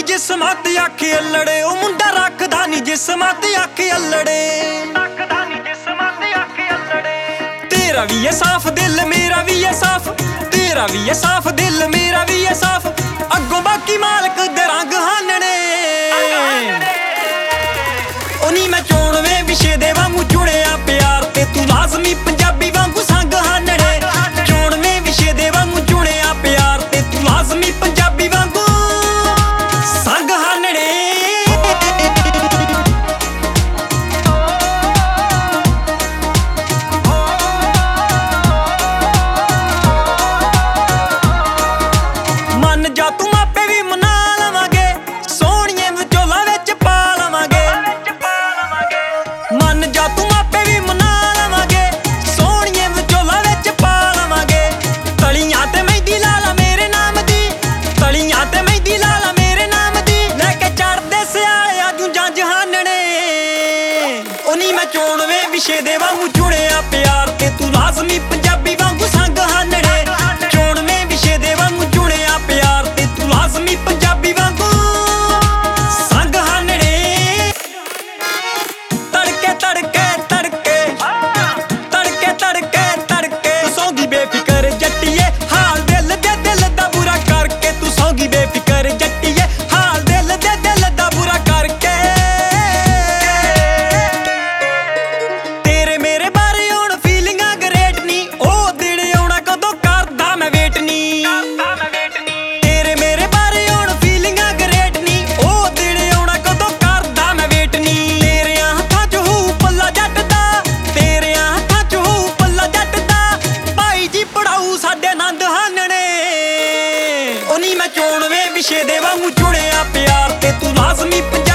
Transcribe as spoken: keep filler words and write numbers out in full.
ਜਿਸਮਾਂ ਤੇ ਅੱਖ ਅਲੜੇ ਉਹ ਮੁੰਡਾ ਰੱਖਦਾ ਨੀ ਜਿਸਮਾਂ ਤੇ ਅੱਖ ਅਲੜੇ ਰੱਖਦਾ ਨੀ ਜਿਸਮਾਂ ਤੇ ਅੱਖ ਅਲੜੇ ਤੇਰਾ ਵੀ ਏ ਸਾਫ਼ ਦਿਲ ਮੇਰਾ ਵੀ ਏ ਸਾਫ਼ ਤੇਰਾ ਵੀ ਏ ਸਾਫ਼ ਦਿਲ ਮੇਰਾ ਵੀ ਏ ਸਾਫ਼ ਅੱਗੋਂ ਬਾਕੀ ਮਾਲਕ ਦੇ ਰੰਗ ਹਾਨਣੇ ਉਹ ਨੀ ਮੈਂ ਚੋਣਵੇਂ ਵਿਸ਼ੇ ਦੇ ਵਾਂਗੂ ਚੁਣਿਆ ਪਿਆਰ ਤੇ ਤੂੰ ਲਾਜ਼ਮੀ ਪੰਜਾਬੀ ਵਾਂਗੂ ਸੰਗ ਹਾਨਣੇ ਚੋਣਵੇਂ ਵਿਸ਼ੇ ਦੇ ਵਾਂਗੂ ਚੁਣਿਆ ਪਿਆਰ ਤੇ ਤੂੰ ਲਾਜ਼ਮੀ ਪੰਜਾਬੀ ਵਾਂਗੂ ਸੰਗ ਹਾਨਣੇ ਮੰਨ ਜਾ ਤੂੰ ਮਾਪੇ ਵੀ ਮਨਾ ਲਵਾਂਗੇ ਸੋਹਣੀਏ ਵਿਚੋਲਾ ਵਿੱਚ ਪਾ ਲਵਾਂਗੇ ਮੰਨ ਜਾ ਤੂੰ ਮਾਪੇ ਵੀ ਮਨਾ ਲਵਾਂਗੇ ਸੋਹਣੀਏ ਵਿਚੋਲਾ ਵਿੱਚ ਪਾ ਲਵਾਂਗੇ ਤਲੀਆਂ ਤੇ ਮਹਿੰਦੀ ਲਾ ਲਾ ਮੇਰੇ ਨਾਮ ਦੀ ਤਲੀਆਂ ਤੇ ਮਹਿੰਦੀ ਲਾ ਲਾ ਮੇਰੇ ਨਾਮ ਦੀ ਲੈ ਕੇ ਚੜਦੇ ਸਿਆਲੇ ਆਜੂ ਜੰਜ ਹਾਨਣੇ ਉਹ ਨੀ ਮੈਂ ਚੋਣਵੇਂ ਵਿਸ਼ੇ ਦੇ ਵਾਂਗੂ ਚੁਣਿਆ ਪਿਆਰ ਤੇ ਤੂੰ ਲਾਜ਼ਮੀ ਪੰਜਾਬੀ ਵਾਂਗੂ ਸੰਗ ਹਾਨਣੇ ਚੋਣਵੇਂ ਵਿਸ਼ੇ ਦੇ ਵਾਂਗੂ ਚੁਣਿਆ ਪਿਆਰ ਤੇ ਤੂੰ ਲਾਜ਼ਮੀ ਪੰਜਾਬੀ ਵਾਂਗੂ ਸੰਗ ਹਾਨਣੇ ਤੜਕੇ ਤੜਕੇ ਤੜਕੇ ਤੜਕੇ ਤੜਕੇ ਤੜਕੇ ਤੂੰ ਸੌਂਗੀ ਬੇਫਿਕਰ ਜੱਟੀਏ ਹਾਲ ਦਿਲ ਦੇ ਦਿਲ ਦਾ ਬੁਰਾ ਕਰਕੇ ਤੂੰ ਸੌਂਗੀ ਬੇਫਿਕਰ ਜੱਟੀਏ ਹਾਲ ਦਿਲ ਦੇ ਦਿਲ ਦਾ ਬੁਰਾ ਕਰਕੇ ਤੇਰੇ ਮੇਰੇ ਬਾਰੇ ਹੁਣ ਫੀਲਿੰਗਾਂ ਗਰੇਟ ਨੀ ਉਹ ਦਿਨ ਆਉਣਾ ਕਦੋਂ ਕਰਦਾ ਮੈਂ ਵੇਟ ਨੀ ਤੇਰੇ ਮੇਰੇ ਬਾਰੇ ਹੁਣ ਫੀਲਿੰਗਾਂ ਗਰੇਟ ਨੀ ਉਹ ਦਿਨ ਆਉਣਾ ਕਦੋਂ ਕਰਦਾ ਮੈਂ ਵੇਟ ਨੀ ਤੇਰਿਆਂ ਹੱਥਾਂ 'ਚ ਹੂ ਪੱਲਾ ਜੱਟ ਦਾ ਤੇਰਿਆਂ ਹੱਥਾਂ 'ਚ ਹੂ ਪੱਲਾ ਜੱਟ ਦਾ ਭਾਈ ਜੀ ਪੜਾਊ ਸਾਡੇ ਆਨੰਦ ਹਾਨਣੇ ਉਹ ਨੀ ਮੈਂ ਚੋਣਵੇਂ ਵਿਸ਼ੇ ਦੇ ਵਾਂਗੂ ਚੁਣਿਆ ਪਿਆਰ ਤੇ ਤੂੰ ਲਾਜ਼ਮੀ ਪੰਜਾਬੀ